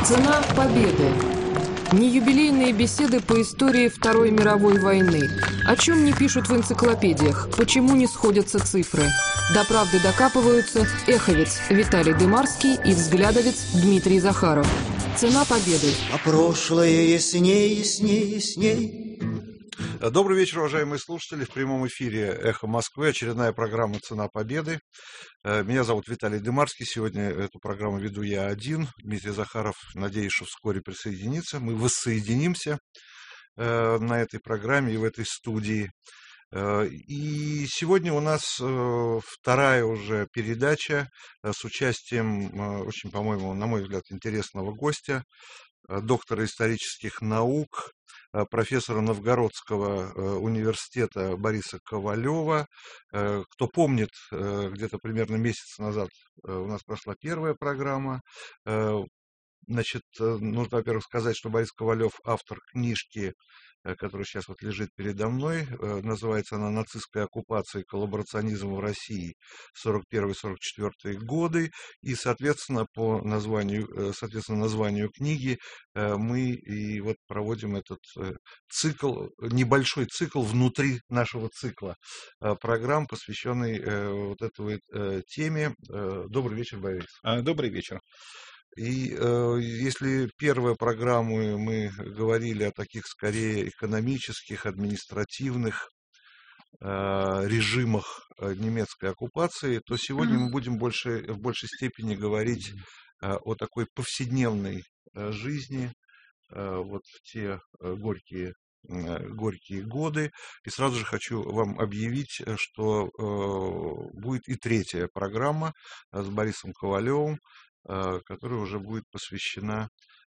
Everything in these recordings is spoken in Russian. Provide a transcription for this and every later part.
Цена победы. Не юбилейные беседы по истории Второй мировой войны. О чем не пишут в энциклопедиях, почему не сходятся цифры. До правды докапываются эховец Виталий Дымарский и взглядовец Дмитрий Захаров. Цена победы. А прошлое ясней, ясней, ясней. Добрый вечер, уважаемые слушатели. В прямом эфире «Эхо Москвы», очередная программа «Цена победы». Меня зовут Виталий Дымарский. Сегодня эту программу веду я один. Дмитрий Захаров, надеюсь, что вскоре присоединится. Мы воссоединимся на этой программе и в этой студии. И сегодня у нас вторая уже передача с участием очень, по-моему, на мой взгляд, интересного гостя, доктора исторических наук, профессора Новгородского университета Бориса Ковалева. Кто помнит, где-то примерно месяц назад у нас прошла первая программа. Значит, нужно, во-первых, сказать, что Борис Ковалев автор книжки, которая сейчас вот лежит передо мной. Называется она «Нацистская оккупация и коллаборационизм в России 41-44 годы». И, соответственно, по названию книги мы и вот проводим этот цикл, небольшой цикл внутри нашего цикла программ, посвященный вот этой теме. Добрый вечер, Борис. Добрый вечер. И если первую программу мы говорили о таких скорее экономических, административных режимах немецкой оккупации, то сегодня мы будем в большей степени говорить о такой повседневной жизни, вот в те горькие годы. И сразу же хочу вам объявить, что будет и третья программа с Борисом Ковалевым, которая уже будет посвящена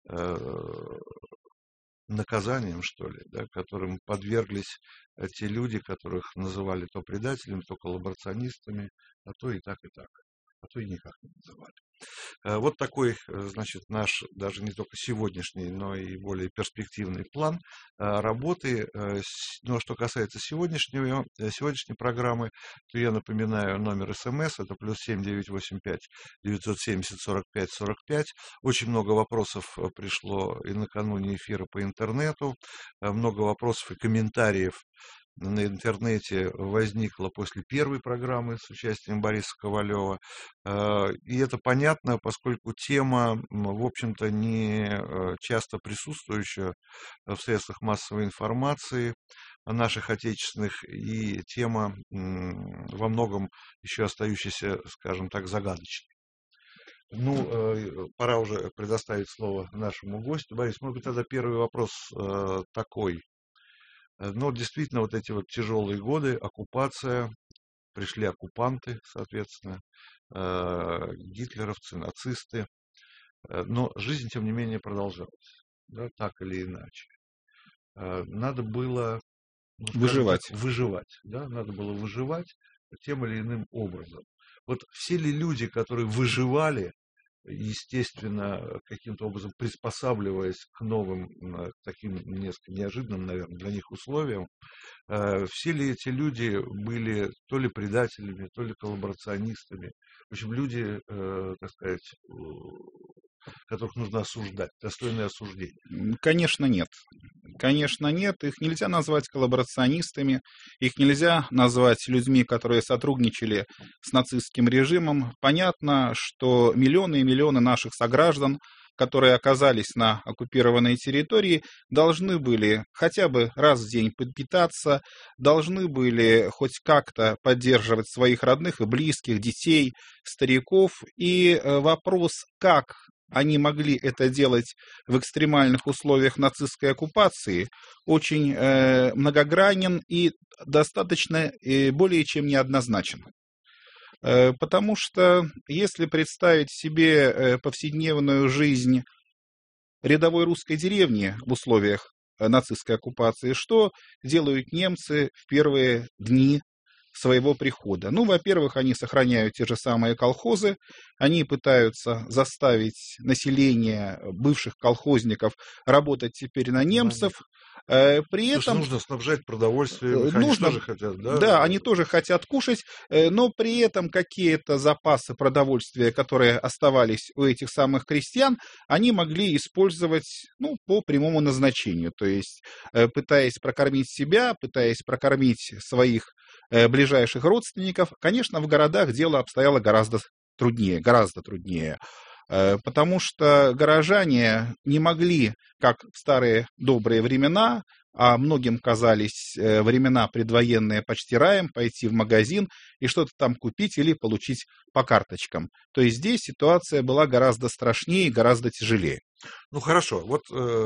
наказаниям, что ли, да, которым подверглись те люди, которых называли то предателями, то коллаборационистами, а то и так, а то и никак не называли. Вот такой, значит, наш даже не только сегодняшний, но и более перспективный план работы. Но что касается сегодняшней программы, то я напоминаю номер СМС, это +7 985 970 45 45. Очень много вопросов пришло и накануне эфира по интернету, много вопросов и комментариев на интернете возникло после первой программы с участием Бориса Ковалева. И это понятно, поскольку тема, в общем-то, не часто присутствующая в средствах массовой информации наших отечественных, и тема во многом еще остающаяся, скажем так, загадочной. Ну, пора уже предоставить слово нашему гостю. Борис, может быть, тогда первый вопрос такой. Но действительно, вот эти вот тяжелые годы, оккупация, пришли оккупанты, соответственно, гитлеровцы, нацисты, но жизнь, тем не менее, продолжалась, да, так или иначе. Надо было выживать, да, надо было выживать тем или иным образом. Вот все ли люди, которые выживали, естественно, каким-то образом приспосабливаясь к новым, таким несколько неожиданным, наверное, для них условиям, все ли эти люди были то ли предателями, то ли коллаборационистами, в общем, люди, так сказать, которых нужно осуждать, достойное осуждения? Конечно, нет. Конечно, нет. Их нельзя назвать коллаборационистами, их нельзя назвать людьми, которые сотрудничали с нацистским режимом. Понятно, что миллионы и миллионы наших сограждан, которые оказались на оккупированной территории, должны были хотя бы раз в день подпитаться, должны были хоть как-то поддерживать своих родных и близких, детей, стариков. И вопрос, как они могли это делать в экстремальных условиях нацистской оккупации, очень многогранен и достаточно более чем неоднозначен. Потому что если представить себе повседневную жизнь рядовой русской деревни в условиях нацистской оккупации, что делают немцы в первые дни своего прихода? Ну, во-первых, они сохраняют те же самые колхозы, они пытаются заставить население бывших колхозников работать теперь на немцев, При Потому что этом нужно снабжать продовольствием, их они нужно, тоже хотят, да? да, они тоже хотят кушать, но при этом какие-то запасы продовольствия, которые оставались у этих самых крестьян, они могли использовать, ну, по прямому назначению, то есть пытаясь прокормить себя, пытаясь прокормить своих ближайших родственников. Конечно, в городах дело обстояло гораздо труднее. Потому что горожане не могли, как в старые добрые времена, а многим казались времена предвоенные почти раем, пойти в магазин и что-то там купить или получить по карточкам. То есть здесь ситуация была гораздо страшнее, гораздо тяжелее. Ну, хорошо. Вот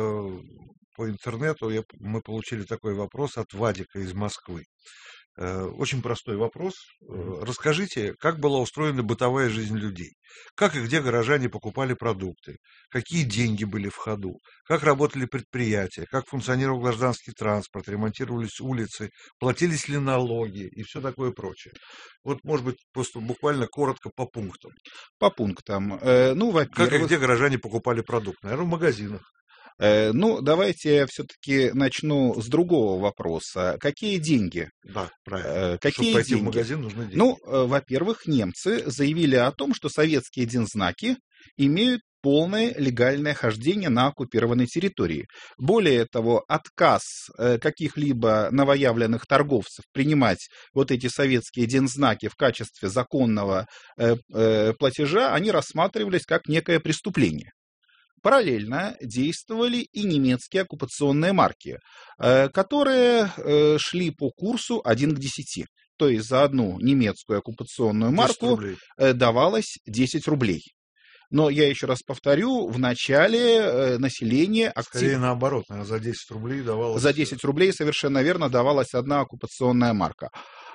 по интернету мы получили такой вопрос от Вадика из Москвы. Очень простой вопрос. Расскажите, как была устроена бытовая жизнь людей? Как и где горожане покупали продукты? Какие деньги были в ходу? Как работали предприятия? Как функционировал гражданский транспорт? Ремонтировались улицы? Платились ли налоги? И все такое прочее. Вот, может быть, просто буквально коротко по пунктам. По пунктам. Ну, Как и во-первых, где горожане покупали продукты? Наверное, в магазинах. ну, давайте я все-таки начну с другого вопроса. Какие деньги? Да, правильно. Чтобы Какие пойти в деньги? магазин, нужны деньги. Ну, во-первых, немцы заявили о том, что советские дензнаки имеют полное легальное хождение на оккупированной территории. Более того, отказ каких-либо новоявленных торговцев принимать вот эти советские дензнаки в качестве законного платежа, они рассматривались как некое преступление. Параллельно действовали и немецкие оккупационные марки, которые шли по курсу 1 к 10. То есть за одну немецкую оккупационную 10 марку рублей. давалось 10 рублей. Но я еще раз повторю, в начале население Скорее наоборот, наверное, за 10 рублей давалось... За 10 рублей совершенно верно давалась одна оккупационная марка.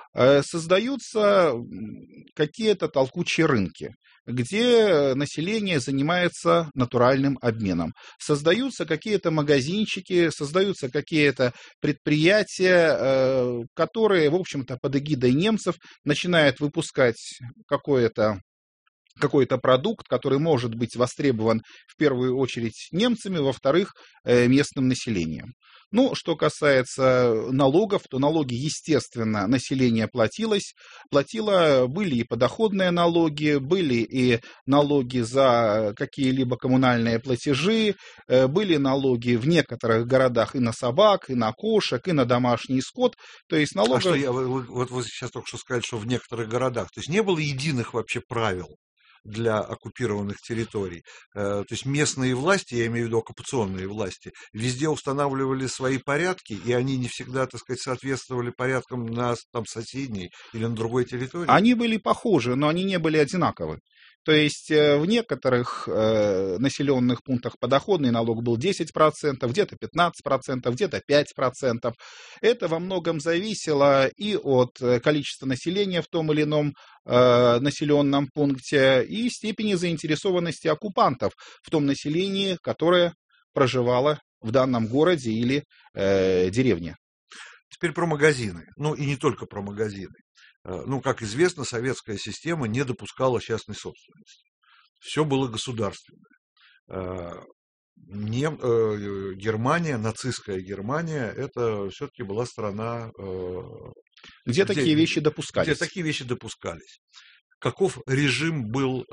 Создаются какие-то толкучие рынки, где население занимается натуральным обменом. Создаются какие-то магазинчики, создаются какие-то предприятия, которые, в общем-то, под эгидой немцев начинают выпускать какой-то продукт, который может быть востребован в первую очередь немцами, во-вторых, местным населением. Ну, что касается налогов, то налоги, естественно, население платило, были и подоходные налоги, были и налоги за какие-либо коммунальные платежи, были налоги в некоторых городах и на собак, и на кошек, и на домашний скот, то есть налогов... А что, вы сейчас только что сказали, что в некоторых городах, то есть не было единых вообще правил для оккупированных территорий. То есть местные власти, я имею в виду оккупационные власти, везде устанавливали свои порядки, и они не всегда, так сказать, соответствовали порядкам на там, соседней или на другой территории. Они были похожи, но они не были одинаковы. То есть в некоторых населенных пунктах подоходный налог был 10%, где-то 15%, где-то 5%. Это во многом зависело и от количества населения в том или ином населенном пункте и степени заинтересованности оккупантов в том населении, которое проживало в данном городе или деревне. Теперь про магазины. Ну и не только про магазины. Ну, как известно, советская система не допускала частной собственности. Все было государственное. Германия, нацистская Германия, это все-таки была страна... Где такие вещи допускались. Где такие вещи допускались. Каков режим был,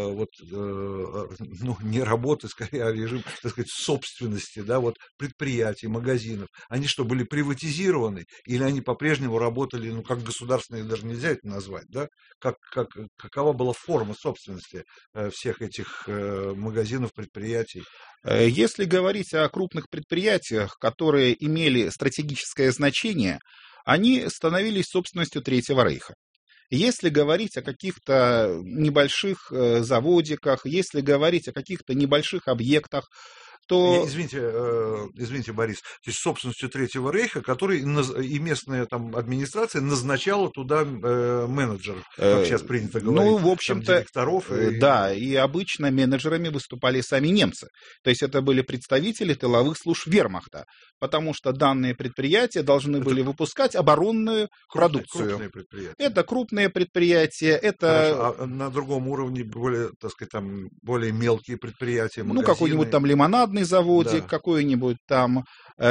не работы, скорее, а режим, так сказать, собственности, да, вот предприятий, магазинов. Они что, были приватизированы или они по-прежнему работали, ну, как государственные, даже нельзя это назвать, да? Какова была форма собственности всех этих магазинов, предприятий? Если говорить о крупных предприятиях, которые имели стратегическое значение, они становились собственностью Третьего Рейха. Если говорить о каких-то небольших заводиках, если говорить о каких-то небольших объектах, то... Извините, Борис, то есть собственностью Третьего Рейха, который и местная там администрация назначала туда менеджеров, как сейчас принято говорить, ну, в общем-то, директоров. Да, и обычно менеджерами выступали сами немцы. То есть это были представители тыловых служб вермахта, потому что данные предприятия должны были выпускать оборонную продукцию. Крупные предприятия. Это крупные предприятия, это... Хорошо, а на другом уровне более, так сказать, там, более мелкие предприятия, магазины? Ну, какой-нибудь там лимонадный автомобильный заводик, Да. какое-нибудь там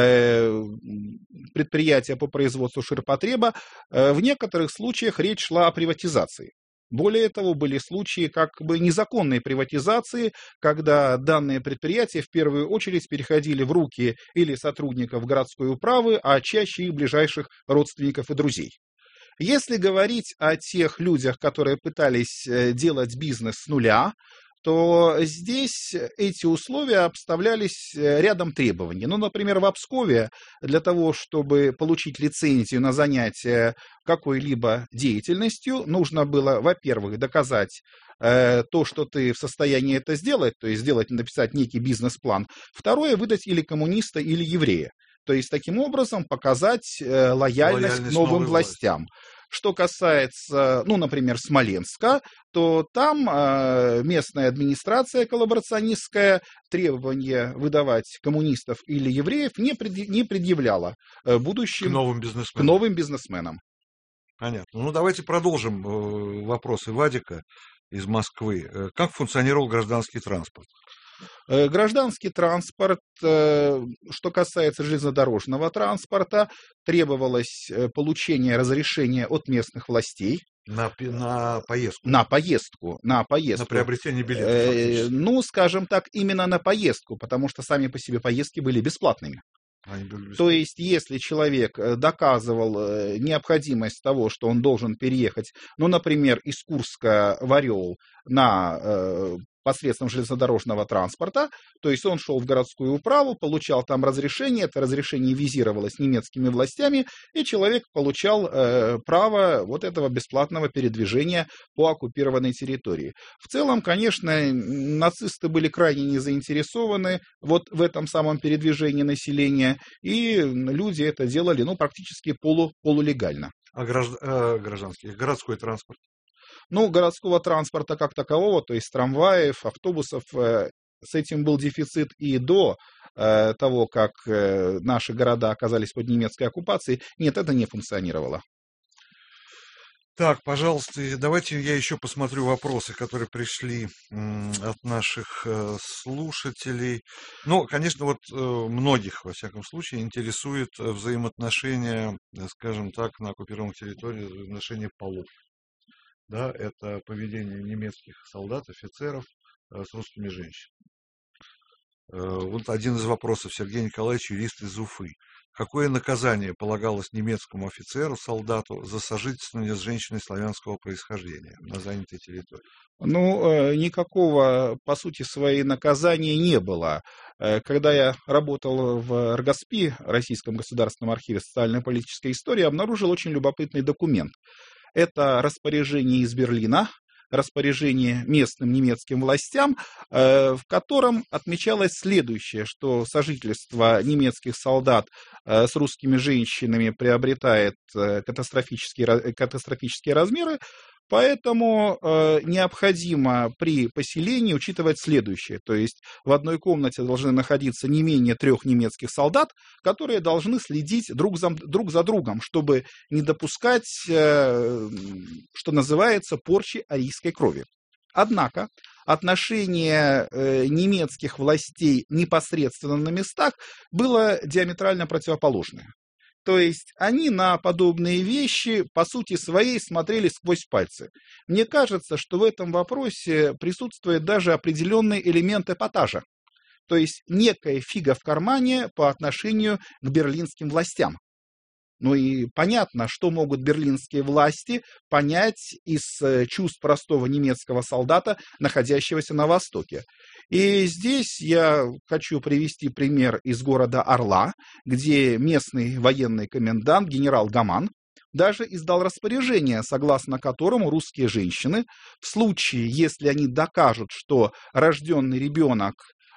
предприятие по производству ширпотреба. В некоторых случаях речь шла о приватизации. Более того, были случаи как бы незаконной приватизации, когда данные предприятия в первую очередь переходили в руки или сотрудников городской управы, а чаще их ближайших родственников и друзей. Если говорить о тех людях, которые пытались делать бизнес с нуля, то здесь эти условия обставлялись рядом требований. Ну, например, в Пскове для того, чтобы получить лицензию на занятие какой-либо деятельностью, нужно было, во-первых, доказать то, что ты в состоянии это сделать, то есть написать некий бизнес-план. Второе, выдать или коммуниста, или еврея. То есть, таким образом, показать лояльность к новым властям. Что касается, ну, например, Смоленска, то там местная администрация коллаборационистская требования выдавать коммунистов или евреев не предъявляла будущим к новым бизнесменам. Понятно. Ну, давайте продолжим вопросы Вадика из Москвы. Как функционировал гражданский транспорт? Гражданский транспорт, что касается железнодорожного транспорта, требовалось получение разрешения от местных властей. На поездку? На поездку. На приобретение билета. Ну, скажем так, именно на поездку, потому что сами по себе поездки были бесплатными. То есть, если человек доказывал необходимость того, что он должен переехать, ну, например, из Курска в Орел на посредством железнодорожного транспорта, то есть он шел в городскую управу, получал там разрешение, это разрешение визировалось немецкими властями, и человек получал право вот этого бесплатного передвижения по оккупированной территории. В целом, конечно, нацисты были крайне не заинтересованы вот в этом самом передвижении населения, и люди это делали, ну, практически полулегально. А городской транспорт? Ну, городского транспорта как такового, то есть трамваев, автобусов, с этим был дефицит и до того, как наши города оказались под немецкой оккупацией. Нет, это не функционировало. Так, пожалуйста, давайте я еще посмотрю вопросы, которые пришли от наших слушателей. Ну, конечно, вот многих, во всяком случае, интересует взаимоотношения, скажем так, на оккупированной территории, взаимоотношения полов. Да, это поведение немецких солдат, офицеров с русскими женщинами. Вот один из вопросов. Сергей Николаевич, юрист из Уфы. Какое наказание полагалось немецкому офицеру, солдату за сожительство с женщиной славянского происхождения на занятой территории? Ну, никакого, по сути своей, наказания не было. Когда я работал в РГОСПИ, Российском государственном архиве социально-политической истории, обнаружил очень любопытный документ. Это распоряжение из Берлина, распоряжение местным немецким властям, в котором отмечалось следующее, что сожительство немецких солдат с русскими женщинами приобретает катастрофические размеры, поэтому необходимо при поселении учитывать следующее. То есть в одной комнате должны находиться не менее 3 немецких солдат, которые должны следить друг за другом, чтобы не допускать, что называется, порчи арийской крови. Однако отношение немецких властей непосредственно на местах было диаметрально противоположное. То есть они на подобные вещи, по сути своей, смотрели сквозь пальцы. Мне кажется, что в этом вопросе присутствует даже определенный элемент эпатажа. То есть некая фига в кармане по отношению к берлинским властям. Ну и понятно, что могут берлинские власти понять из чувств простого немецкого солдата, находящегося на Востоке. И здесь я хочу привести пример из города Орла, где местный военный комендант генерал Гаман даже издал распоряжение, согласно которому русские женщины, в случае, если они докажут, что рожденный ребенок,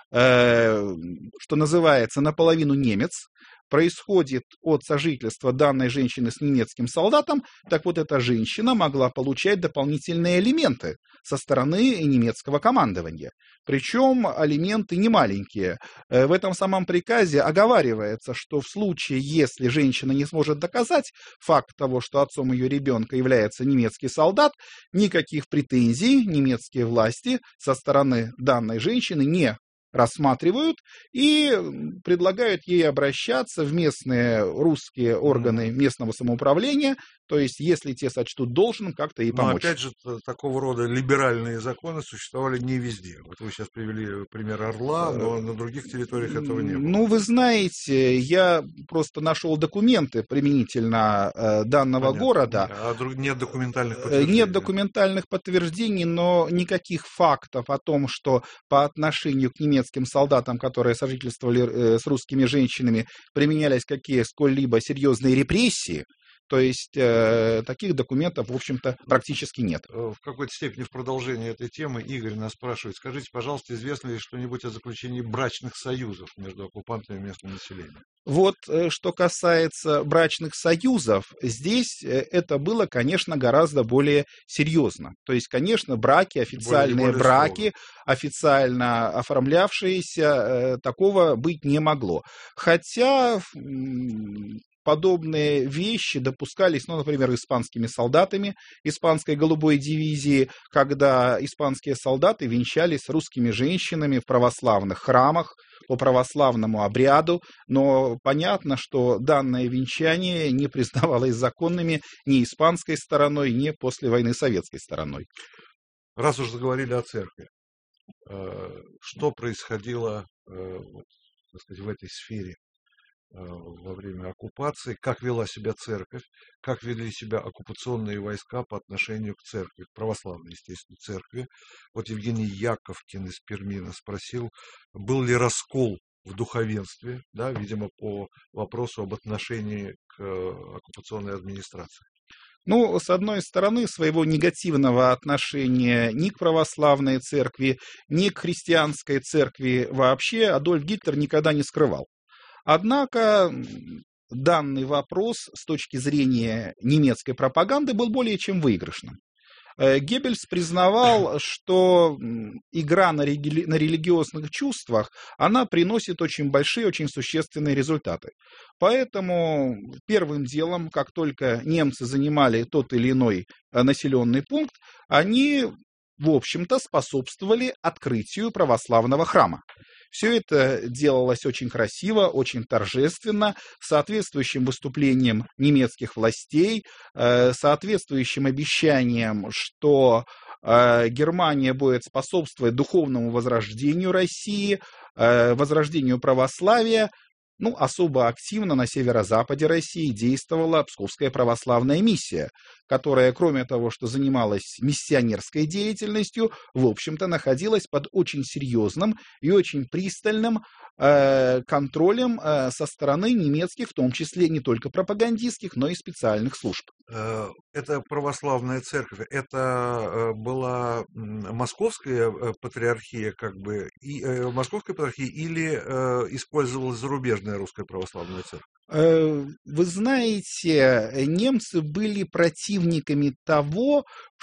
что называется, наполовину немец, происходит от сожительства данной женщины с немецким солдатом, так вот эта женщина могла получать дополнительные алименты со стороны немецкого командования. Причем алименты не маленькие. В этом самом приказе оговаривается, что в случае, если женщина не сможет доказать факт того, что отцом ее ребенка является немецкий солдат, никаких претензий немецкие власти со стороны данной женщины не рассматривают и предлагают ей обращаться в местные русские органы местного самоуправления, то есть, если те сочтут должным, как-то ей помочь. Но опять же, такого рода либеральные законы существовали не везде. Вот вы сейчас привели пример Орла, но на других территориях этого не было. Ну, вы знаете, я просто нашел документы применительно данного города. А нет документальных подтверждений? Нет документальных подтверждений, но никаких фактов о том, что по отношению к немецким солдатам, которые сожительствовали с русскими женщинами, применялись сколь-либо серьезные репрессии, то есть таких документов, в общем-то, практически нет. В какой-то степени в продолжении этой темы Игорь нас спрашивает, скажите, пожалуйста, известно ли что-нибудь о заключении брачных союзов между оккупантами и местным населением? Вот что касается брачных союзов, здесь это было, конечно, гораздо более серьезно. То есть, конечно, браки, официальные браки, официально оформлявшиеся, такого быть не могло. Хотя подобные вещи допускались, например, испанскими солдатами испанской голубой дивизии, когда испанские солдаты венчались с русскими женщинами в православных храмах по православному обряду, но понятно, что данное венчание не признавалось законными ни испанской стороной, ни после войны советской стороной. Раз уж заговорили о церкви, что происходило, так сказать, в этой сфере во время оккупации, как вела себя церковь, как вели себя оккупационные войска по отношению к церкви, к православной, естественно, церкви. Вот Евгений Яковкин из Перми нас спросил, был ли раскол в духовенстве, да, видимо, по вопросу об отношении к оккупационной администрации. Ну, с одной стороны, своего негативного отношения ни к православной церкви, ни к христианской церкви вообще Адольф Гитлер никогда не скрывал. Однако данный вопрос с точки зрения немецкой пропаганды был более чем выигрышным. Геббельс признавал, что игра на религиозных чувствах, она приносит очень большие, очень существенные результаты. Поэтому первым делом, как только немцы занимали тот или иной населенный пункт, они, в общем-то, способствовали открытию православного храма. Все это делалось очень красиво, очень торжественно, соответствующим выступлением немецких властей, соответствующим обещанием, что Германия будет способствовать духовному возрождению России, возрождению православия. Ну, особо активно на северо-западе России действовала Псковская православная миссия, которая, кроме того, что занималась миссионерской деятельностью, в общем-то, находилась под очень серьезным и очень пристальным контролем со стороны немецких, в том числе не только пропагандистских, но и специальных служб. Это православная церковь, это была московская патриархия, московская патриархия, или использовалась зарубежная русская православная церковь? Вы знаете, немцы были противниками того,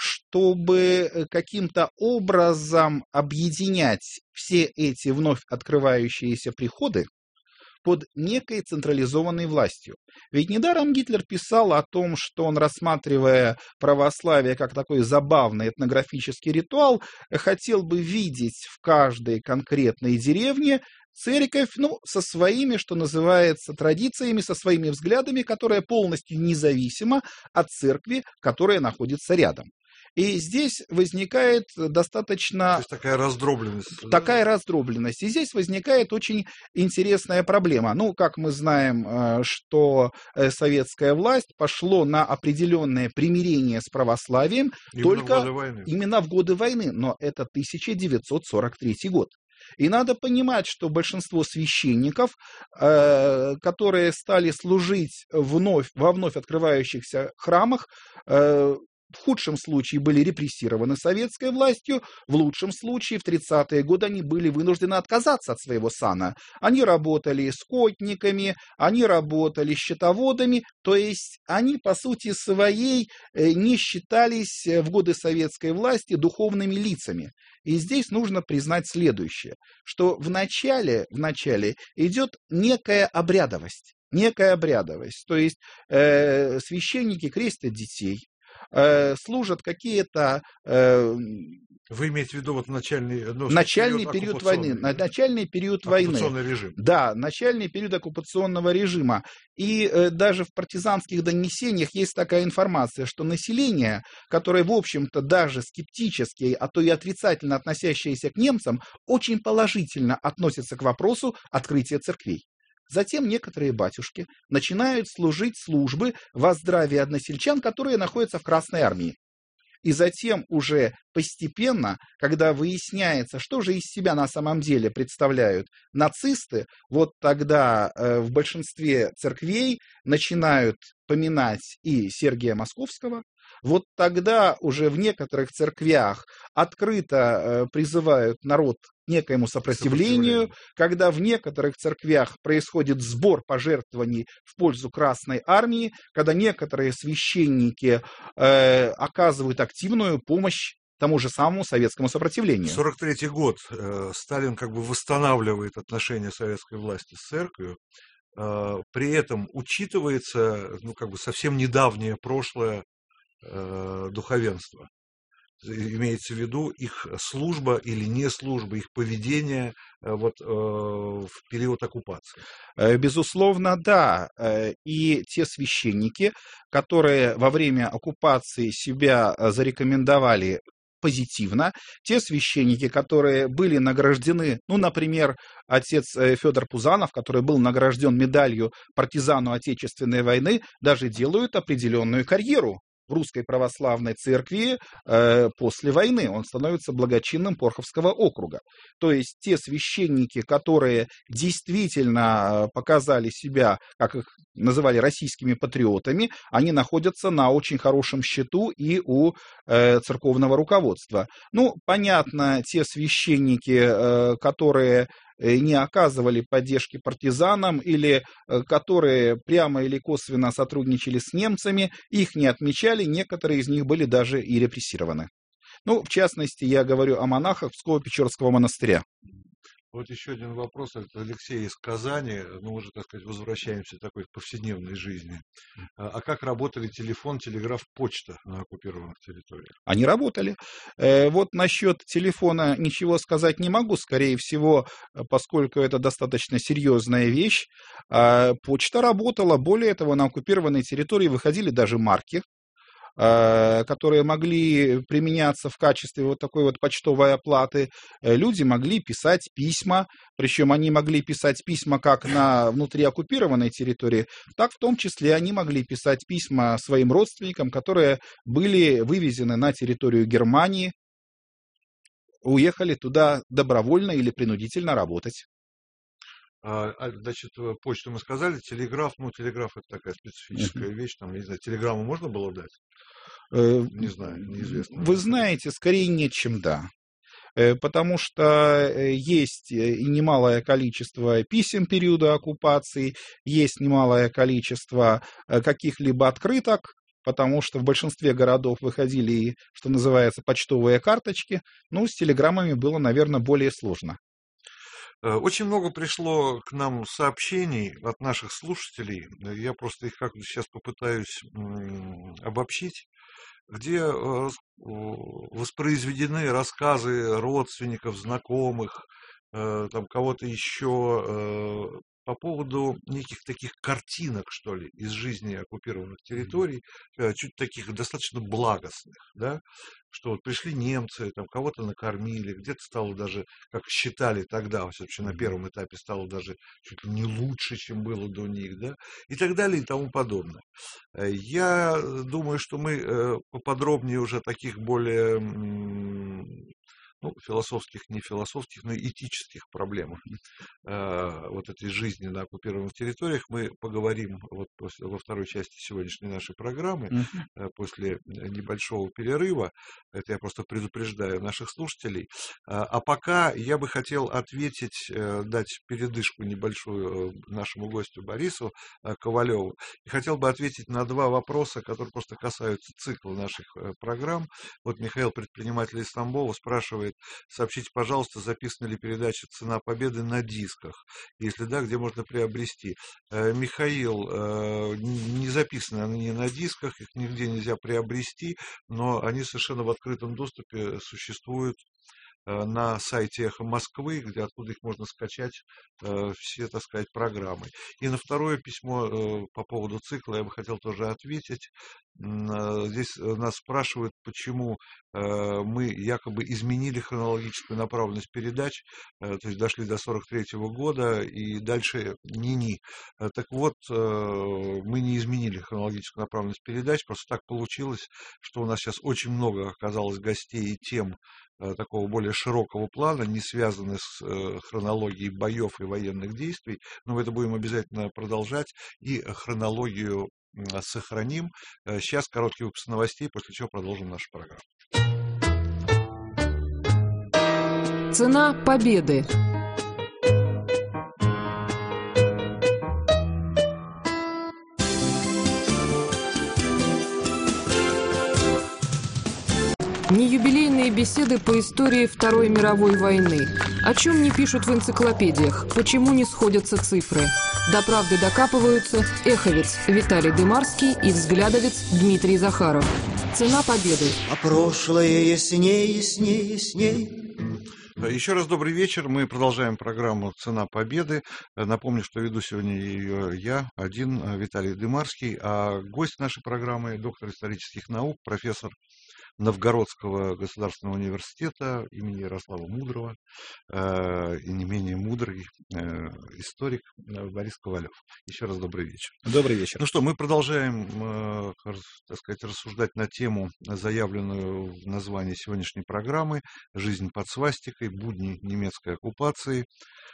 чтобы каким-то образом объединять все эти вновь открывающиеся приходы под некой централизованной властью. Ведь недаром Гитлер писал о том, что он, рассматривая православие как такой забавный этнографический ритуал, хотел бы видеть в каждой конкретной деревне церковь, со своими, что называется, традициями, со своими взглядами, которая полностью независима от церкви, которая находится рядом. И здесь возникает достаточно... То есть такая раздробленность. Такая раздробленность. И здесь возникает очень интересная проблема. Как мы знаем, что советская власть пошло на определенное примирение с православием именно в годы войны. Но это 1943 год. И надо понимать, что большинство священников, которые стали служить во вновь открывающихся храмах, в худшем случае были репрессированы советской властью, в лучшем случае в 30-е годы они были вынуждены отказаться от своего сана. Они работали скотниками, они работали счетоводами, то есть они по сути своей не считались в годы советской власти духовными лицами. И здесь нужно признать следующее, что в начале идет некая обрядовость, то есть священники крестят детей, служат какие-то Вы имеете в виду вот начальный период войны. Начальный период войны. Оккупационный режим. Да, начальный период оккупационного режима. И даже в партизанских донесениях есть такая информация, что население, которое, в общем-то, даже скептически, а то и отрицательно относящееся к немцам, очень положительно относится к вопросу открытия церквей. Затем некоторые батюшки начинают служить службы во здравии односельчан, которые находятся в Красной армии. И затем уже постепенно, когда выясняется, что же из себя на самом деле представляют нацисты, вот тогда в большинстве церквей начинают поминать и Сергия Московского. Вот тогда уже в некоторых церквях открыто призывают народ к некоему сопротивлению, когда в некоторых церквях происходит сбор пожертвований в пользу Красной армии, когда некоторые священники оказывают активную помощь тому же самому советскому сопротивлению. 1943 год. Сталин как бы восстанавливает отношения советской власти с церковью. При этом учитывается совсем недавнее прошлое духовенства. Имеется в виду их служба или не служба, их поведение в период оккупации. Безусловно, да. И те священники, которые во время оккупации себя зарекомендовали позитивно, те священники, которые были награждены, например, отец Федор Пузанов, который был награжден медалью партизану Отечественной войны, даже делают определенную карьеру в Русской Православной Церкви после войны. Он становится благочинным Порховского округа. То есть те священники, которые действительно показали себя, как их называли, российскими патриотами, они находятся на очень хорошем счету и у церковного руководства. Понятно, те священники, которые не оказывали поддержки партизанам или которые прямо или косвенно сотрудничали с немцами, их не отмечали, некоторые из них были даже и репрессированы. В частности, я говорю о монахах Псково-Печорского монастыря. Вот еще один вопрос от Алексея из Казани. Уже, возвращаемся к такой повседневной жизни. А как работали телефон, телеграф, почта на оккупированных территориях? Они работали. Вот насчет телефона ничего сказать не могу. Скорее всего, поскольку это достаточно серьезная вещь, почта работала. Более того, на оккупированной территории выходили даже марки, которые могли применяться в качестве вот такой вот почтовой оплаты. Люди могли писать письма, причем они могли писать письма как на внутри оккупированной территории, так в том числе они могли писать письма своим родственникам, которые были вывезены на территорию Германии, уехали туда добровольно или принудительно работать. Значит, почту мы сказали, телеграф, телеграф это такая специфическая вещь, не знаю, телеграмму можно было дать? Не знаю, неизвестно. Вы знаете, скорее нет, чем да. Потому что есть немалое количество писем периода оккупации, есть немалое количество каких-либо открыток, потому что в большинстве городов выходили, что называется, почтовые карточки, с телеграммами было, наверное, более сложно. Очень много пришло к нам сообщений от наших слушателей, я просто их как-то сейчас попытаюсь обобщить, где воспроизведены рассказы родственников, знакомых, кого-то еще по поводу неких таких картинок, что ли, из жизни оккупированных территорий, чуть таких достаточно благостных, да, что вот пришли немцы, кого-то накормили, где-то стало даже, как считали тогда, вообще на первом этапе стало даже чуть ли не лучше, чем было до них, да, и так далее и тому подобное. Я думаю, что мы поподробнее уже таких более философских, не философских, но этических проблемах вот этой жизни на оккупированных территориях мы поговорим во второй части сегодняшней нашей программы, после небольшого перерыва. Это я просто предупреждаю наших слушателей. А пока я бы хотел ответить, дать передышку небольшую нашему гостю Борису Ковалеву. И хотел бы ответить на два вопроса, которые просто касаются цикла наших программ. Вот Михаил, предприниматель из Тамбова, спрашивает, Сообщите, пожалуйста, записана ли передача «Цена победы» на дисках? Если да, где можно приобрести? Михаил, не записаны они на дисках, их нигде нельзя приобрести, но они совершенно в открытом доступе существуют на сайте «Эхо Москвы», где откуда их можно скачать, все, так сказать, программы. И на второе письмо по поводу цикла я бы хотел тоже ответить. Здесь нас спрашивают, почему мы якобы изменили хронологическую направленность передач, то есть дошли до 43-го года и дальше ни-ни. Так вот, мы не изменили хронологическую направленность передач, просто так получилось, что у нас сейчас очень много оказалось гостей и тем такого более широкого плана, не связанных с хронологией боев и военных действий, но мы это будем обязательно продолжать и хронологию сохраним. Сейчас короткий выпуск новостей, после чего продолжим нашу программу. Цена победы. Неюбилейные беседы по истории Второй мировой войны. О чем не пишут в энциклопедиях? Почему не сходятся цифры? До правды докапываются эховец Виталий Дымарский и взглядовец Дмитрий Захаров. Цена победы. А прошлое ясней, ясней, ясней. Еще раз добрый вечер. Мы продолжаем программу «Цена победы». Напомню, что веду сегодня ее я, один, Виталий Дымарский, а гость нашей программы – доктор исторических наук, профессор Новгородского государственного университета имени Ярослава Мудрого и не менее мудрый историк Борис Ковалев. Еще раз добрый вечер. Добрый вечер. Ну что, мы продолжаем, так сказать, рассуждать на тему, заявленную в названии сегодняшней программы «Жизнь под свастикой. Будни немецкой оккупации».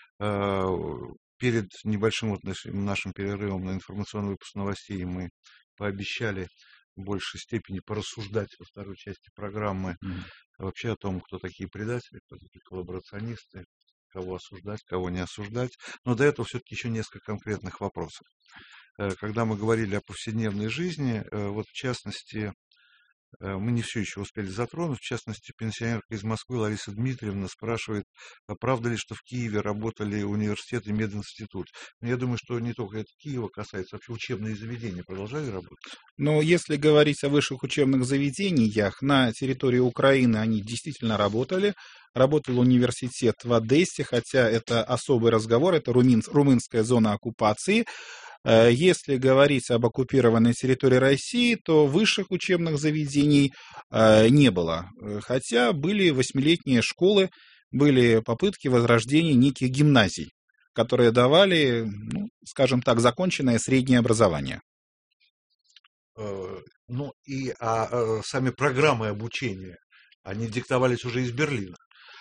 Перед небольшим нашим перерывом на информационный выпуск новостей мы пообещали в большей степени порассуждать во второй части программы вообще о том, кто такие предатели, кто такие коллаборационисты, кого осуждать, кого не осуждать. Но до этого все-таки еще несколько конкретных вопросов. Когда мы говорили о повседневной жизни, вот в частности, мы не все еще успели затронуть. В частности, пенсионерка из Москвы Лариса Дмитриевна спрашивает, правда ли, что в Киеве работали университет и мединститут. Я думаю, что не только это Киева касается, вообще учебные заведения продолжали работать? Но если говорить о высших учебных заведениях, на территории Украины они действительно работали. Работал университет в Одессе, хотя это особый разговор, это румынская зона оккупации. Если говорить об оккупированной территории России, то высших учебных заведений не было. Хотя были 8-летние школы, были попытки возрождения неких гимназий, которые давали, скажем так, законченное среднее образование. Ну и сами программы обучения, они диктовались уже из Берлина.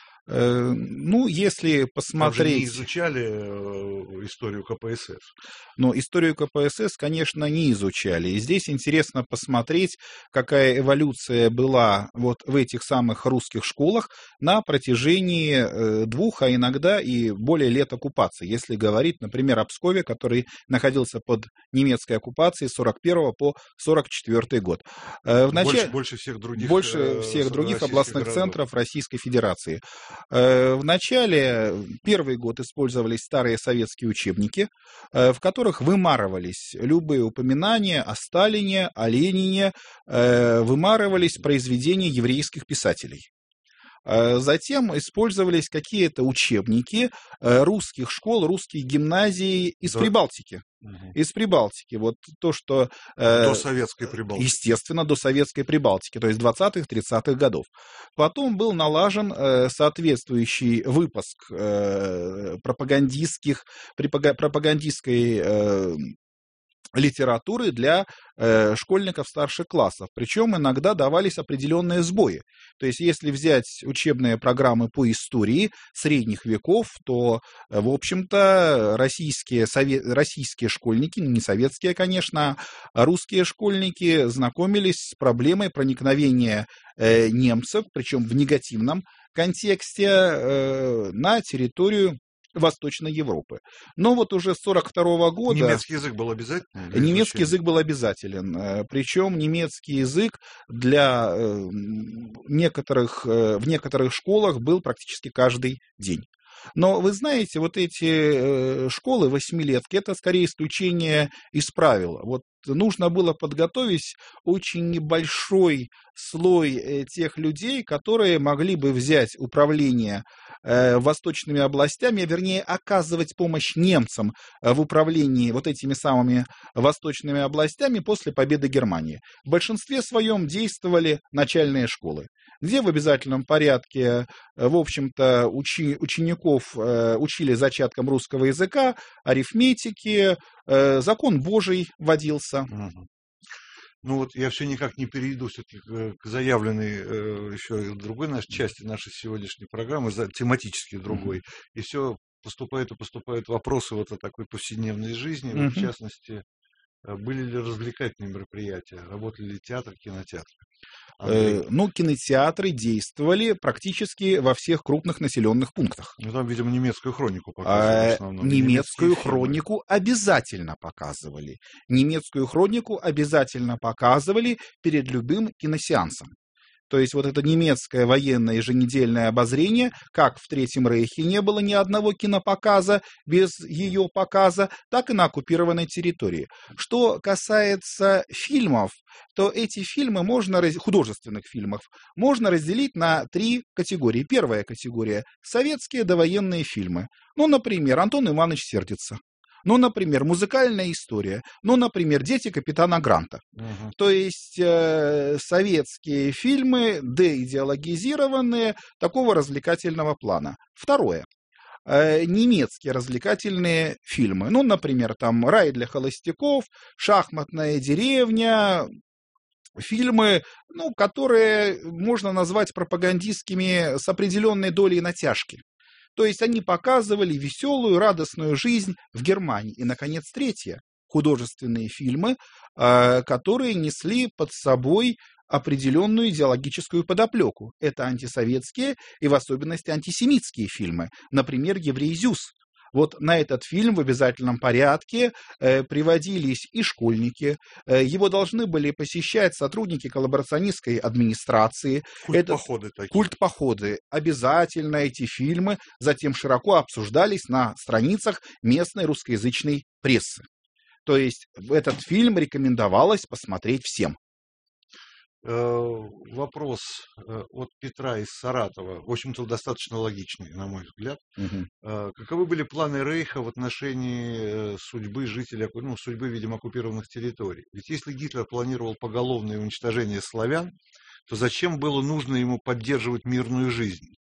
Если посмотреть... Там же не изучали историю КПСС. Но историю КПСС, конечно, не изучали. И здесь интересно посмотреть, какая эволюция была вот в этих самых русских школах на протяжении 2, а иногда и более лет оккупации. Если говорить, например, о Пскове, который находился под немецкой оккупацией с 41 по 44 год. Больше всех других областных городов. Центров Российской Федерации. В начале, первый год, использовались старые советские учебники, в которых вымарывались любые упоминания о Сталине, о Ленине, вымарывались произведения еврейских писателей. Затем использовались какие-то учебники русских школ, русских гимназий из Прибалтики. Из Прибалтики. Вот то, что... До советской Прибалтики. Естественно, до советской Прибалтики, то есть 20-30-х годов. Потом был налажен соответствующий выпуск пропагандистской литературы для школьников старших классов. Причем иногда давались определенные сбои. То есть, если взять учебные программы по истории средних веков, то, в общем-то, российские школьники, не советские, конечно, а русские школьники знакомились с проблемой проникновения немцев, причем в негативном контексте, на территорию Восточной Европы. Но вот уже с 1942 года... Немецкий язык был обязательно? Немецкий язык был обязателен. Причем немецкий язык для в некоторых школах был практически каждый день. Но вы знаете, вот эти школы восьмилетки, это скорее исключение из правил. Вот нужно было подготовить очень небольшой слой тех людей, которые могли бы взять управление восточными областями, вернее, оказывать помощь немцам в управлении вот этими самыми восточными областями после победы Германии. В большинстве своем действовали начальные школы, где в обязательном порядке, в общем-то, учеников учили зачаткам русского языка, арифметики, закон Божий вводился. Угу. Ну вот я все никак не перейду все-таки к заявленной еще другой части нашей сегодняшней программы, тематически другой. И все поступают вопросы вот о такой повседневной жизни, вот, в частности, были ли развлекательные мероприятия, работали ли театры, кинотеатры? Ну, кинотеатры действовали практически во всех крупных населенных пунктах. Ну, там, видимо, немецкую хронику показывали в основном. Немецкую хронику обязательно показывали. Немецкую хронику обязательно показывали перед любым киносеансом. То есть вот это немецкое военное еженедельное обозрение, как в Третьем Рейхе не было ни одного кинопоказа без ее показа, так и на оккупированной территории. Что касается фильмов, то эти фильмы художественных фильмов можно разделить на 3 категории. Первая категория – советские довоенные фильмы. Ну, например, «Антон Иванович сердится». Ну, например, музыкальная история. Ну, например, «Дети капитана Гранта». Угу. То есть советские фильмы, деидеологизированные, такого развлекательного плана. Второе. Немецкие развлекательные фильмы. Ну, например, там «Рай для холостяков», «Шахматная деревня». Фильмы, ну, которые можно назвать пропагандистскими с определенной долей натяжки. То есть они показывали веселую, радостную жизнь в Германии. И, наконец, третье. Художественные фильмы, которые несли под собой определенную идеологическую подоплеку. Это антисоветские и в особенности антисемитские фильмы. Например, «Еврей Зюс». Вот на этот фильм в обязательном порядке приводились и школьники. Его должны были посещать сотрудники коллаборационистской администрации. Культпоходы такие. Культпоходы. Обязательно эти фильмы затем широко обсуждались на страницах местной русскоязычной прессы. То есть этот фильм рекомендовалось посмотреть всем. Вопрос от Петра из Саратова, в общем-то, достаточно логичный, на мой взгляд. Угу. Каковы были планы Рейха в отношении судьбы жителей, судьбы, видимо, оккупированных территорий? Ведь если Гитлер планировал поголовное уничтожение славян, то зачем было нужно ему поддерживать мирную жизнь?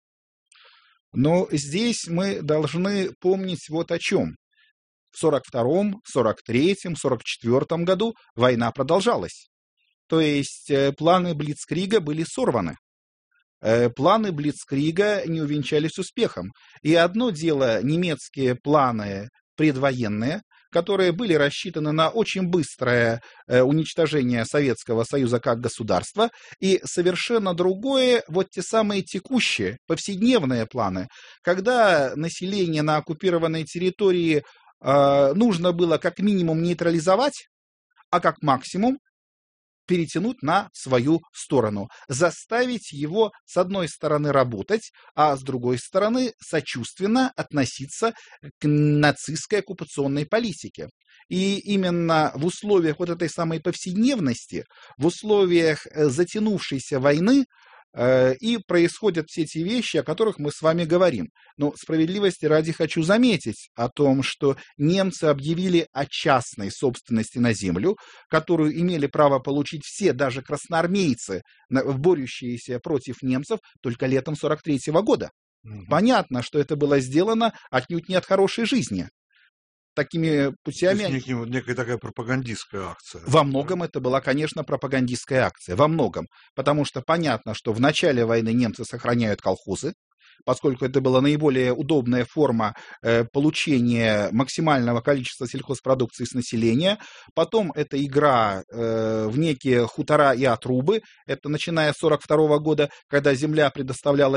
Но здесь мы должны помнить вот о чем. В 1942, 1943, 1944 году война продолжалась. То есть планы Блицкрига были сорваны. Планы Блицкрига не увенчались успехом. И одно дело немецкие планы предвоенные, которые были рассчитаны на очень быстрое уничтожение Советского Союза как государства, и совершенно другое вот те самые текущие, повседневные планы, когда население на оккупированной территории нужно было как минимум нейтрализовать, а как максимум перетянуть на свою сторону, заставить его, с одной стороны, работать, а с другой стороны, сочувственно относиться к нацистской оккупационной политике. И именно в условиях вот этой самой повседневности, в условиях затянувшейся войны, и происходят все эти вещи, о которых мы с вами говорим. Но справедливости ради хочу заметить о том, что немцы объявили о частной собственности на землю, которую имели право получить все, даже красноармейцы, борющиеся против немцев, только летом 1943 года. Понятно, что это было сделано отнюдь не от хорошей жизни. Такими путями... То есть некая такая пропагандистская акция. Во многом это была, конечно, пропагандистская акция. Во многом. Потому что понятно, что в начале войны немцы сохраняют колхозы, поскольку это была наиболее удобная форма получения максимального количества сельхозпродукции с населения. Потом это игра в некие хутора и отрубы. Это начиная с 1942 года, когда земля предоставлялась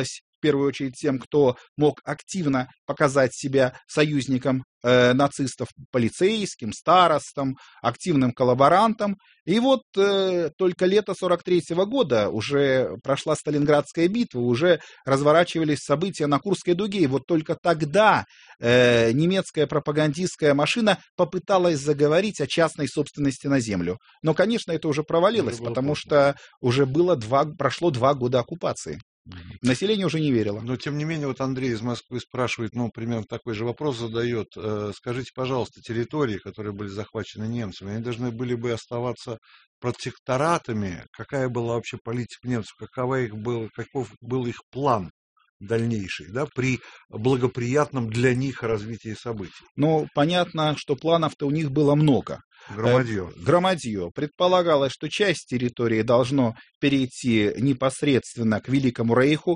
первую очередь тем, кто мог активно показать себя союзником нацистов, полицейским, старостам, активным коллаборантом. И вот только лето 1943 года, уже прошла Сталинградская битва, уже разворачивались события на Курской дуге, и вот только тогда немецкая пропагандистская машина попыталась заговорить о частной собственности на землю. Но, конечно, это уже провалилось, потому что уже прошло 2 года оккупации. Население уже не верило. Но, тем не менее, вот Андрей из Москвы спрашивает, примерно такой же вопрос задает. Скажите, пожалуйста, территории, которые были захвачены немцами, они должны были бы оставаться протекторатами? Какая была вообще политика немцев? Каков был их план дальнейший, да, при благоприятном для них развитии событий? Ну, понятно, что планов-то у них было много. Громадье. Предполагалось, что часть территории должно перейти непосредственно к Великому Рейху,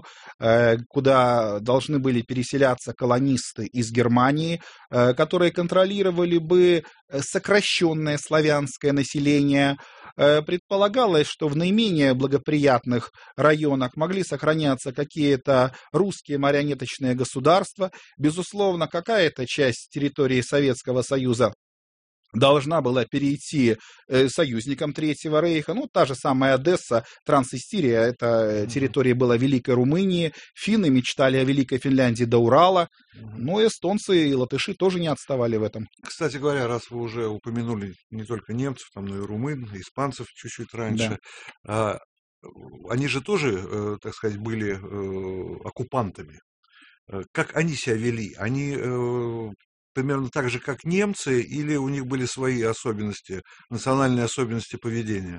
куда должны были переселяться колонисты из Германии, которые контролировали бы сокращенное славянское население. Предполагалось, что в наименее благоприятных районах могли сохраняться какие-то русские марионеточные государства. Безусловно, какая-то часть территории Советского Союза должна была перейти союзникам Третьего Рейха. Ну, та же самая Одесса, Трансистирия, это территория была Великой Румынии. Финны мечтали о Великой Финляндии до Урала. Но эстонцы и латыши тоже не отставали в этом. Кстати говоря, раз вы уже упомянули не только немцев, но и румын, и испанцев чуть-чуть раньше, да. Они же тоже, так сказать, были оккупантами. Как они себя вели? Они примерно так же, как немцы, или у них были свои особенности, национальные особенности поведения?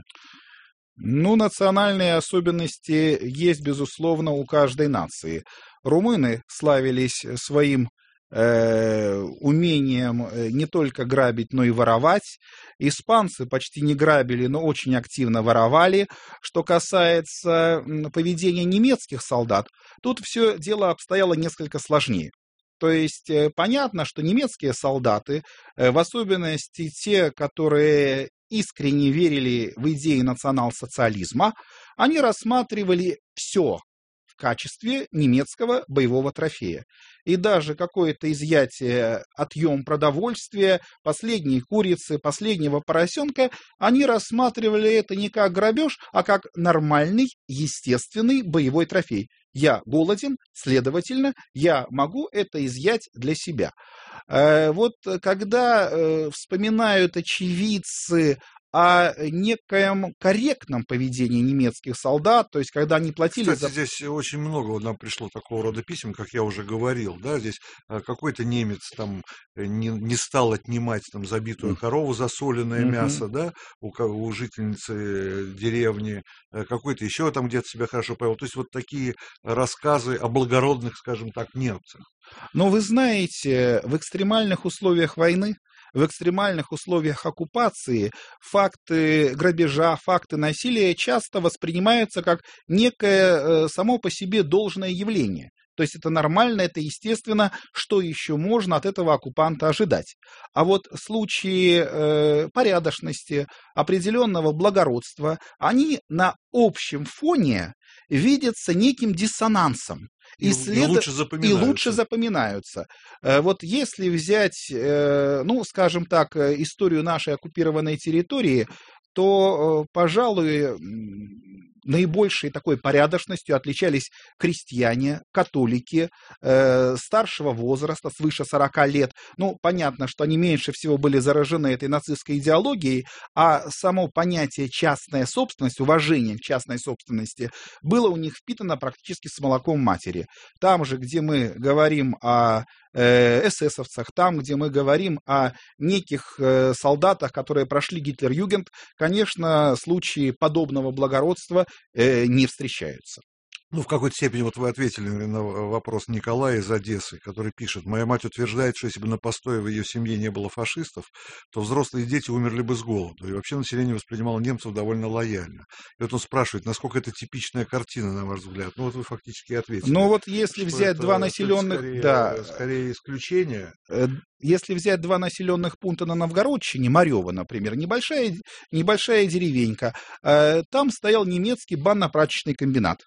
Ну, национальные особенности есть, безусловно, у каждой нации. Румыны славились своим умением не только грабить, но и воровать. Испанцы почти не грабили, но очень активно воровали. Что касается поведения немецких солдат, тут все дело обстояло несколько сложнее. То есть понятно, что немецкие солдаты, в особенности те, которые искренне верили в идеи национал-социализма, они рассматривали все в качестве немецкого боевого трофея. И даже какое-то изъятие, отъем продовольствия, последней курицы, последнего поросенка, они рассматривали это не как грабеж, а как нормальный, естественный боевой трофей. Я голоден, следовательно, я могу это изъять для себя. Вот когда вспоминают очевидцы о некоем корректном поведении немецких солдат, то есть когда они платили... Кстати, здесь очень много нам пришло такого рода писем, как я уже говорил, да, здесь какой-то немец там не стал отнимать там забитую корову, засоленное мясо, да, у жительницы деревни, какой-то еще там где-то себя хорошо повел. То есть вот такие рассказы о благородных, скажем так, немцах. Но вы знаете, в экстремальных условиях войны, в экстремальных условиях оккупации факты грабежа, факты насилия часто воспринимаются как некое само по себе должное явление. То есть это нормально, это естественно, что еще можно от этого оккупанта ожидать. А вот случаи порядочности, определенного благородства, они на общем фоне видятся неким диссонансом. И лучше запоминаются. Вот если взять, ну, скажем так, историю нашей оккупированной территории, то, пожалуй, наибольшей такой порядочностью отличались крестьяне, католики, старшего возраста, свыше 40 лет. Ну, понятно, что они меньше всего были заражены этой нацистской идеологией, а само понятие частная собственность, уважение к частной собственности было у них впитано практически с молоком матери. Там же, где мы говорим о эсэсовцах, там, где мы говорим о неких солдатах, которые прошли Гитлер-Югент, конечно, случаи подобного благородства не встречаются. Ну, в какой-то степени вот вы ответили на вопрос Николая из Одессы, который пишет: «Моя мать утверждает, что если бы на постое в ее семье не было фашистов, то взрослые дети умерли бы с голоду. И вообще население воспринимало немцев довольно лояльно». И вот он спрашивает, насколько это типичная картина, на ваш взгляд. Ну, вот вы фактически ответили. Ну, вот если взять два населенных... Скорее исключение. Если взять 2 населенных пункта на Новгородчине, Марёво, например, небольшая деревенька, там стоял немецкий банно-прачечный комбинат.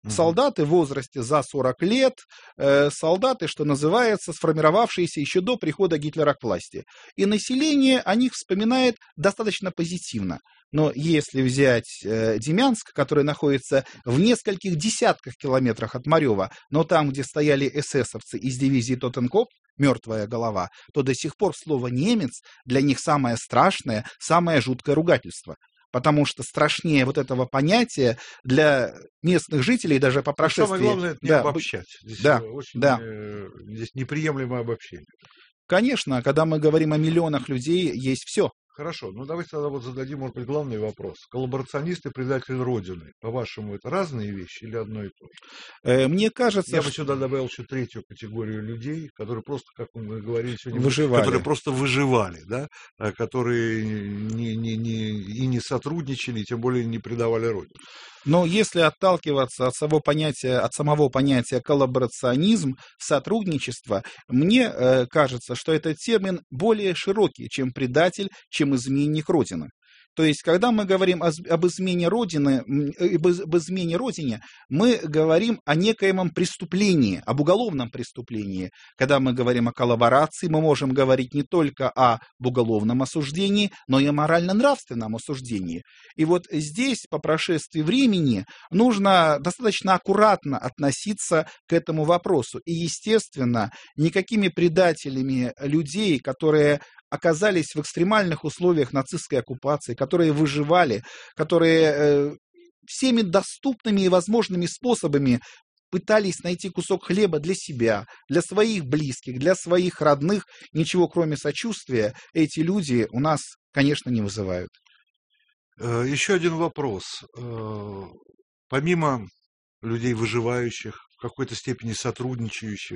Солдаты в возрасте за 40 лет, солдаты, что называется, сформировавшиеся еще до прихода Гитлера к власти. И население о них вспоминает достаточно позитивно. Но если взять Демянск, который находится в нескольких десятках километрах от Марёва, но там, где стояли эсэсовцы из дивизии Тоттенкоп, мертвая голова, то до сих пор слово «немец» для них самое страшное, самое жуткое ругательство. Потому что страшнее вот этого понятия для местных жителей даже по прошествии... Самое главное, это не обобщать. Здесь здесь неприемлемое обобщение. Конечно, когда мы говорим о миллионах людей, есть все. Хорошо, давайте тогда зададим, может быть, главный вопрос. Коллаборационисты и предатели Родины, по-вашему, это разные вещи или одно и то же? Мне кажется, я бы сюда добавил еще третью категорию людей, которые просто, как мы говорили сегодня, выживали. Которые просто выживали, да? Которые не сотрудничали, и тем более не предавали Родину. Но если отталкиваться от самого понятия коллаборационизм, сотрудничество, мне кажется, что этот термин более широкий, чем предатель, чем изменник Родины. То есть, когда мы говорим об измене Родине, мы говорим о некоемом преступлении, об уголовном преступлении. Когда мы говорим о коллаборации, мы можем говорить не только об уголовном осуждении, но и о морально-нравственном осуждении. И вот здесь, по прошествии времени, нужно достаточно аккуратно относиться к этому вопросу. И, естественно, никакими предателями людей, которые оказались в экстремальных условиях нацистской оккупации, которые выживали, которые всеми доступными и возможными способами пытались найти кусок хлеба для себя, для своих близких, для своих родных, ничего кроме сочувствия, эти люди у нас, конечно, не вызывают. Еще один вопрос. Помимо людей выживающих, в какой-то степени сотрудничающих,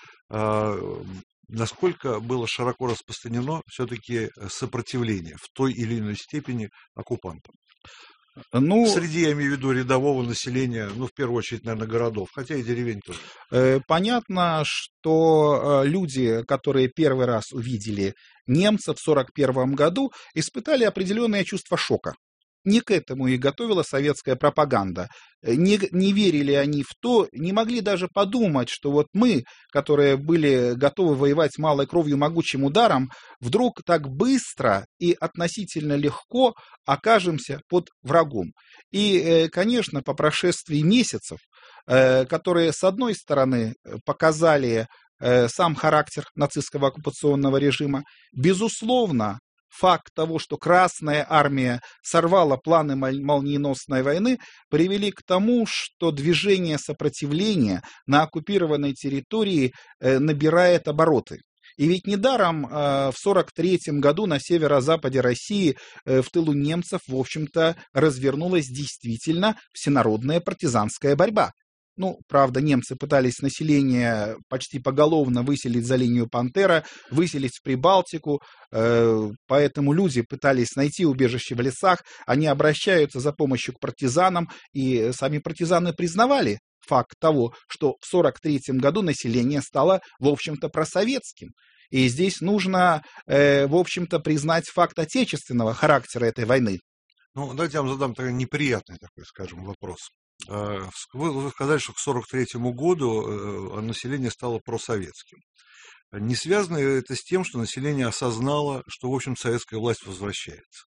насколько было широко распространено все-таки сопротивление в той или иной степени оккупантам? Среди, я имею в виду, рядового населения, в первую очередь, наверное, городов, хотя и деревень тоже. Понятно, что люди, которые первый раз увидели немцев в 1941 году, испытали определенное чувство шока. Не к этому и готовила советская пропаганда. Не верили они в то, не могли даже подумать, что вот мы, которые были готовы воевать малой кровью могучим ударом, вдруг так быстро и относительно легко окажемся под врагом. И, конечно, по прошествии месяцев, которые, с одной стороны, показали сам характер нацистского оккупационного режима, безусловно, факт того, что Красная Армия сорвала планы молниеносной войны, привели к тому, что движение сопротивления на оккупированной территории набирает обороты. И ведь недаром в 1943 году на северо-западе России в тылу немцев, в общем-то, развернулась действительно всенародная партизанская борьба. Правда, немцы пытались население почти поголовно выселить за линию Пантера, выселить в Прибалтику, поэтому люди пытались найти убежище в лесах, они обращаются за помощью к партизанам, и сами партизаны признавали факт того, что в 1943 году население стало, в общем-то, просоветским. И здесь нужно, в общем-то, признать факт отечественного характера этой войны. Давайте я вам задам неприятный такой, скажем, вопрос. Вы сказали, что к 1943 году население стало просоветским. Не связано это с тем, что население осознало, что, в общем, советская власть возвращается?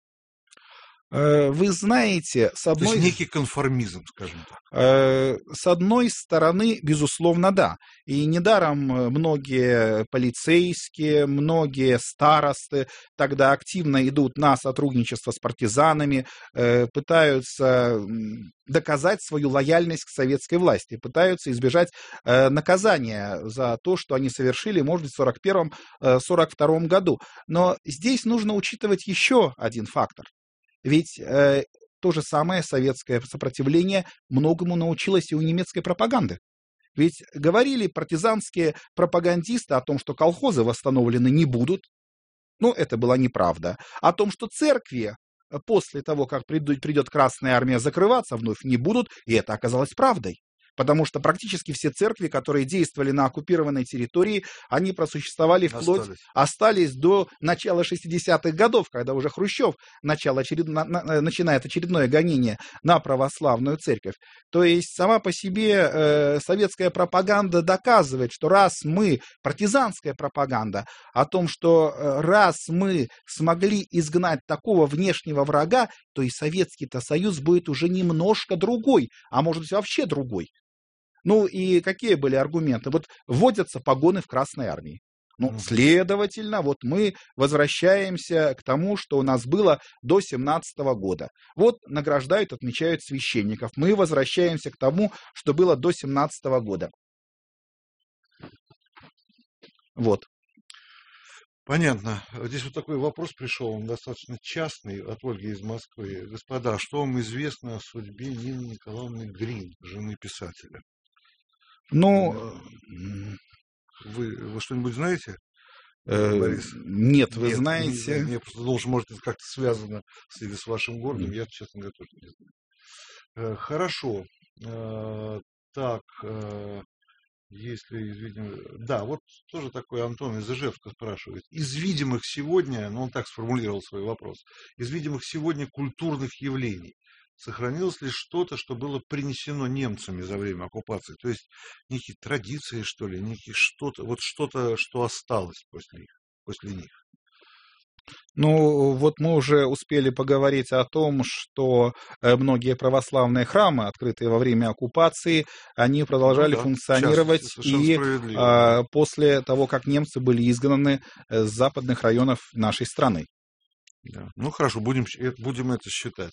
Вы знаете, То есть некий конформизм, скажем так. С одной стороны, безусловно, да. И недаром многие полицейские, многие старосты тогда активно идут на сотрудничество с партизанами, пытаются доказать свою лояльность к советской власти, пытаются избежать наказания за то, что они совершили, может быть, в 1941-1942 году. Но здесь нужно учитывать еще один фактор. Ведь то же самое советское сопротивление многому научилось и у немецкой пропаганды. Ведь говорили партизанские пропагандисты о том, что колхозы восстановлены не будут. Это была неправда. О том, что церкви после того, как придет Красная Армия, закрываться вновь не будут, и это оказалось правдой. Потому что практически все церкви, которые действовали на оккупированной территории, они просуществовали остались до начала 60-х годов, когда уже Хрущев начинает очередное гонение на православную церковь. То есть сама по себе советская пропаганда доказывает, что партизанская пропаганда, о том, что раз мы смогли изгнать такого внешнего врага, то и Советский-то Союз будет уже немножко другой, а может быть вообще другой. Ну и какие были аргументы? Вот вводятся погоны в Красной армии. Ну, следовательно, вот мы возвращаемся к тому, что у нас было до 17 года. Вот награждают, отмечают священников. Мы возвращаемся к тому, что было до 17 года. Вот. Понятно. Здесь вот такой вопрос пришел, он достаточно частный, от Ольги из Москвы. Господа, что вам известно о судьбе Нины Николаевны Грин, жены писателя? Ну, вы что-нибудь знаете, Борис? Нет, вы знаете. Я просто думал, что, может, это как-то связано с вашим городом. Я, честно говоря, тоже не знаю. Хорошо. Так, если из видимых... Да, вот тоже такой Антон из Ижевска спрашивает. Из видимых сегодня, он так сформулировал свой вопрос, из видимых сегодня культурных явлений сохранилось ли что-то, что было принесено немцами за время оккупации? То есть некие традиции, что ли, некие что-то, что осталось после них? Ну, вот мы уже успели поговорить о том, что многие православные храмы, открытые во время оккупации, они продолжали функционировать и после того, как немцы были изгнаны с западных районов нашей страны. Да. Ну, хорошо, будем это считать.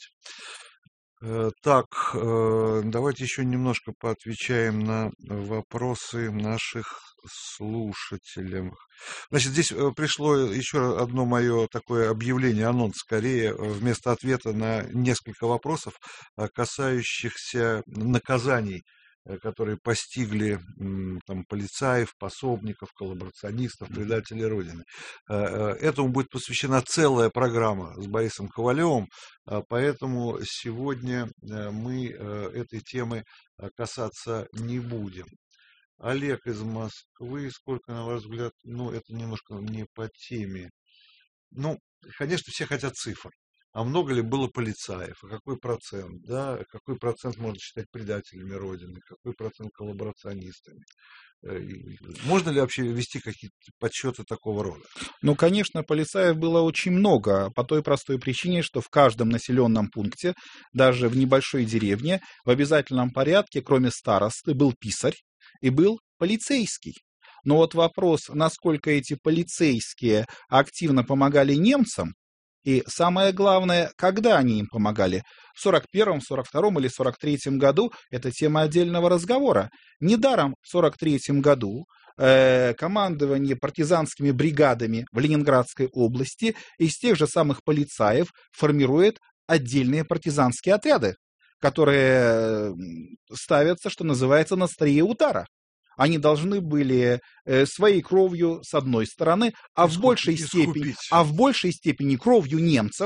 Так, давайте еще немножко поотвечаем на вопросы наших слушателей. Значит, здесь пришло еще одно мое такое объявление, анонс скорее, вместо ответа на несколько вопросов, касающихся наказаний, которые постигли полицаев, пособников, коллаборационистов, предателей Родины. Этому будет посвящена целая программа с Борисом Ковалевым, поэтому сегодня мы этой темы касаться не будем. Олег из Москвы, сколько, на ваш взгляд, это немножко не по теме. Конечно, все хотят цифр. А много ли было полицаев? А какой процент? Да? Какой процент можно считать предателями Родины? Какой процент коллаборационистами? Можно ли вообще вести какие-то подсчеты такого рода? Ну, конечно, полицаев было очень много, по той простой причине, что в каждом населенном пункте, даже в небольшой деревне, в обязательном порядке, кроме старосты, был писарь и был полицейский. Но вот вопрос, насколько эти полицейские активно помогали немцам, и самое главное, когда они им помогали, в 41-м, 42-м или 43-м году, это тема отдельного разговора. Недаром в 43-м году командование партизанскими бригадами в Ленинградской области из тех же самых полицаев формирует отдельные партизанские отряды, которые ставятся, что называется, на острие удара. Они должны были своей кровью, с одной стороны, а в большей степени кровью немцев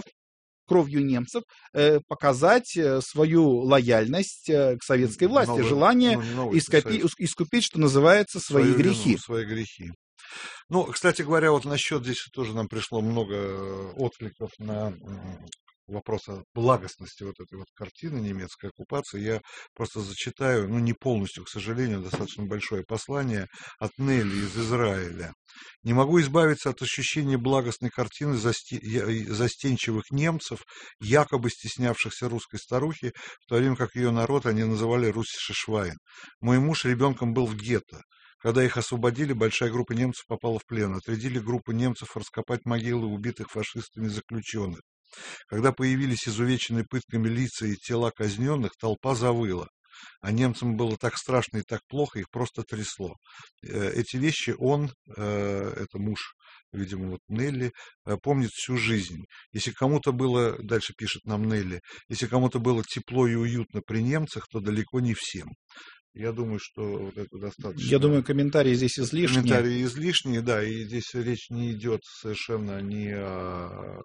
показать свою лояльность к советской власти, желание искупить, что называется, свои грехи. Кстати говоря, вот насчет, здесь тоже нам пришло много откликов на вопрос о благостности вот этой вот картины немецкой оккупации. Я просто зачитаю, не полностью, к сожалению, достаточно большое послание от Нелли из Израиля. «Не могу избавиться от ощущения благостной картины застенчивых немцев, якобы стеснявшихся русской старухи, в то время как ее народ они называли «руссische Schwein». Мой муж ребенком был в гетто. Когда их освободили, большая группа немцев попала в плен. Отрядили группу немцев раскопать могилы убитых фашистами заключенных. Когда появились изувеченные пытками лица и тела казненных, толпа завыла. А немцам было так страшно и так плохо, их просто трясло. Эти вещи это муж, видимо, вот Нелли, помнит всю жизнь. Если кому-то было, дальше пишет нам Нелли, если кому-то было тепло и уютно при немцах, то далеко не всем. Я думаю, что вот это достаточно. Я думаю, комментарии здесь излишние. Комментарии излишние, да, и здесь речь не идет совершенно ни о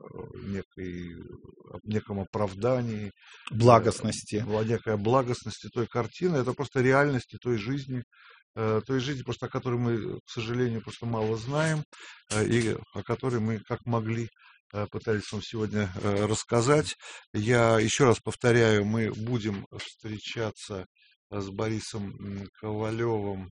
неком оправдании, Благостности. о некой благостности той картины. Это просто реальности той жизни, просто о которой мы, к сожалению, просто мало знаем, и о которой мы как могли пытались вам сегодня рассказать. Я еще раз повторяю, мы будем встречаться с Борисом Ковалевым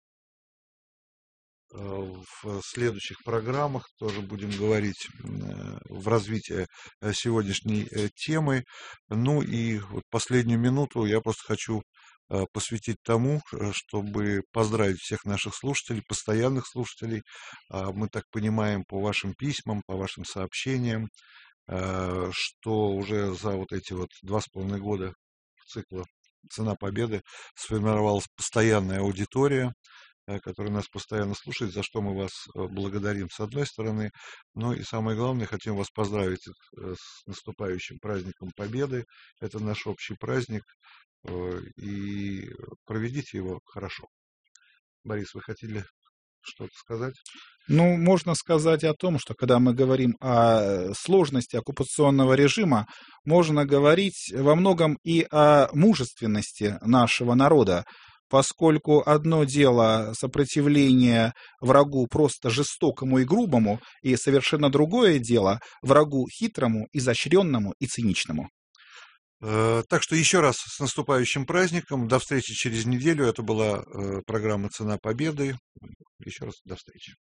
в следующих программах. Тоже будем говорить в развитии сегодняшней темы. Ну и вот последнюю минуту я просто хочу посвятить тому, чтобы поздравить всех наших слушателей, постоянных слушателей. Мы так понимаем по вашим письмам, по вашим сообщениям, что уже за вот эти вот 2,5 года цикла «Цена победы» сформировалась постоянная аудитория, которая нас постоянно слушает, за что мы вас благодарим с одной стороны. Ну и самое главное, хотим вас поздравить с наступающим праздником Победы. Это наш общий праздник, и проведите его хорошо. Борис, вы хотели что-то сказать? Ну, можно сказать о том, что когда мы говорим о сложности оккупационного режима, можно говорить во многом и о мужественности нашего народа, поскольку одно дело сопротивление врагу просто жестокому и грубому, и совершенно другое дело врагу хитрому, изощренному и циничному. Так что еще раз с наступающим праздником. До встречи через неделю. Это была программа «Цена победы». Еще раз до встречи.